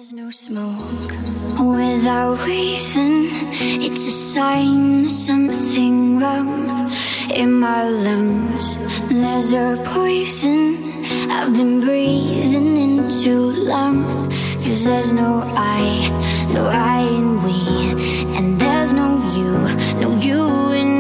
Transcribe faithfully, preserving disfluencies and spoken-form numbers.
There's no smoke without reason. It's a sign of something wrong in my lungs. There's a poison I've been breathing in too long. Cause there's no I, no I in we. And there's no you, no you in